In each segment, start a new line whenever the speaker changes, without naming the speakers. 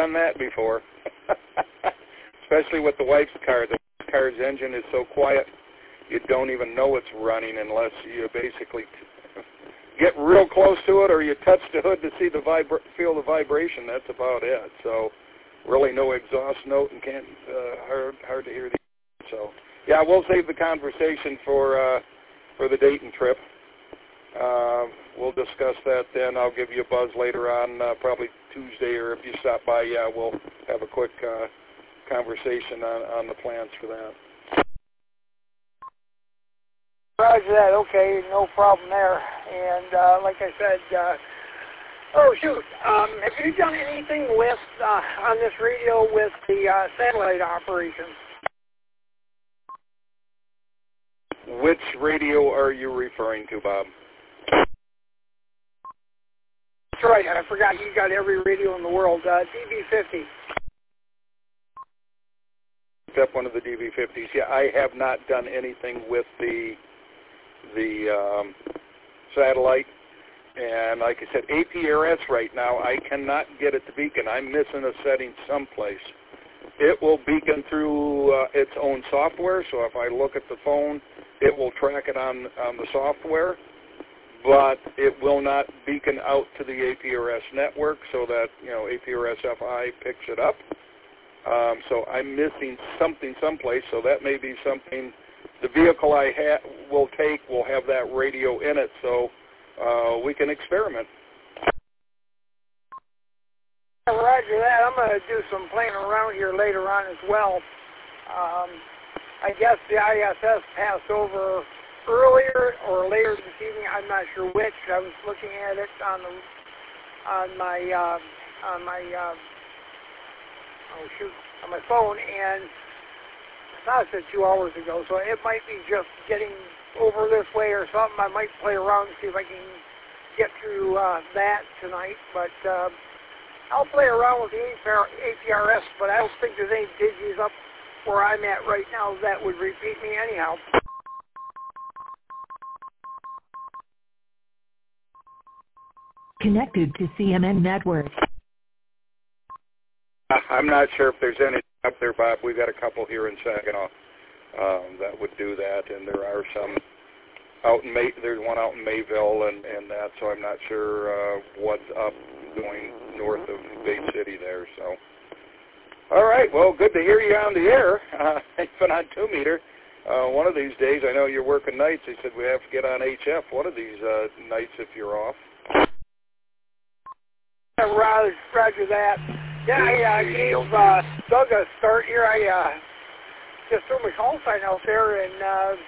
done that before. Especially with the wife's car. The wife's car's engine is so quiet, you don't even know it's running unless you basically get real close to it or you touch the hood to see feel the vibration. That's about it. So really no exhaust note and can't hard to hear the. So yeah, we'll save the conversation for the Dayton trip. We'll discuss that then. I'll give you a buzz later on, probably Tuesday, or if you stop by, yeah, we'll have a quick conversation on the plans for that.
Roger that. Okay, no problem there. And like I said, oh shoot, have you done anything with on this radio with the satellite operations?
Which radio are you referring to, Bob?
That's right. I forgot you got every radio in the world. DB50.
Except one of the DB50s. Yeah, I have not done anything with the satellite. And like I said, APRS right now, I cannot get it to beacon. I'm missing a setting someplace. It will beacon through its own software. So if I look at the phone, it will track it on the software. But it will not beacon out to the APRS network so that, APRS FI picks it up. So I'm missing something someplace, so that may be something. The vehicle I will have that radio in it, so we can experiment.
Roger that. I'm going to do some playing around here later on as well. I guess the ISS passed over earlier or later this evening. I'm not sure which. I was looking at it on my phone, and I said 2 hours ago, so it might be just getting over this way or something. I might play around and see if I can get through that tonight, but I'll play around with the APRS, but I don't think there's any digis up where I'm at right now that would repeat me anyhow.
Connected to CMN Network.
I'm not sure if there's any up there, Bob. We've got a couple here in Saginaw that would do that, and there are some out in there's one out in Mayville and that, so I'm not sure what's up going north of Bay City there. So, all right, well, good to hear you on the air, even on 2-meter. One of these days, I know you're working nights. They said we have to get on HF one of these nights if you're off.
Roger that. Yeah, I gave Doug a start here. I just threw my call sign out there, and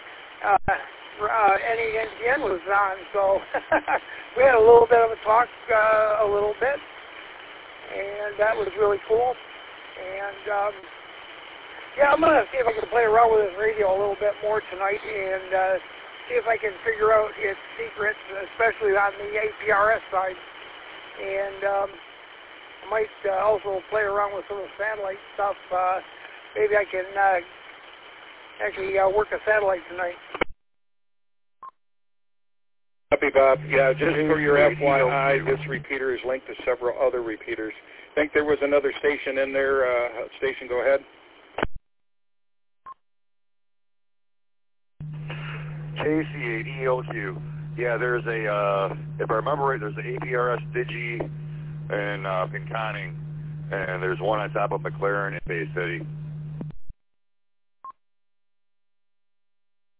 NENTN was on, so we had a little bit of a talk, a little bit, and that was really cool. And yeah, I'm gonna see if I can play around with this radio a little bit more tonight, and see if I can figure out its secrets, especially on the APRS side. And I might also play around with some of the satellite stuff. Maybe I can actually work a satellite tonight.
Copy, Bob. Yeah, just for your FYI, this repeater is linked to several other repeaters. I think there was another station in there. Station, go ahead.
KC8ELQ. Yeah, there's a, if I remember right, there's an APRS Digi in Pinconning, and there's one on top of McLaren in Bay City.